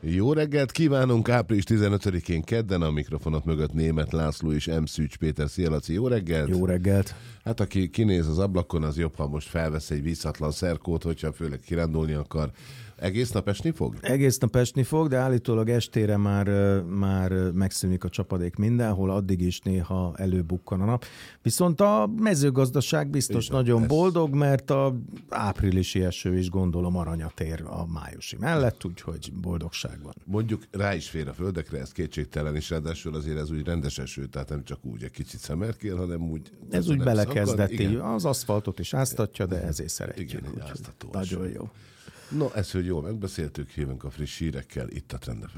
Jó reggelt kívánunk, április 15-én kedden a mikrofonok mögött Németh László és M. Szűcs Péter. Szia, Laci, jó reggelt! Jó reggelt! Hát aki kinéz az ablakon, az jobb, ha most felvesz egy visszatlan szerkót, hogyha főleg kirándulni akar. Egész nap esni fog? Egész nap esni fog, de állítólag estére már megszűnik a csapadék mindenhol, addig is néha előbukkan a nap. Viszont a mezőgazdaság biztos igen, nagyon boldog, mert a áprilisi eső is gondolom aranyat ér a májusi mellett, úgyhogy boldogság van. Mondjuk rá is fér a földekre, ez kétségtelen, és ráadásul azért ez úgy rendes eső, tehát nem csak úgy egy kicsit szemerkél, hanem úgy... Ez úgy belekezdeti, az aszfaltot is áztatja, de ezért szeretjük. Igen, egy áztató. Nagyon jó. No, ezt, hogy jól megbeszéltük, jövünk a friss hírekkel itt a Trend FM.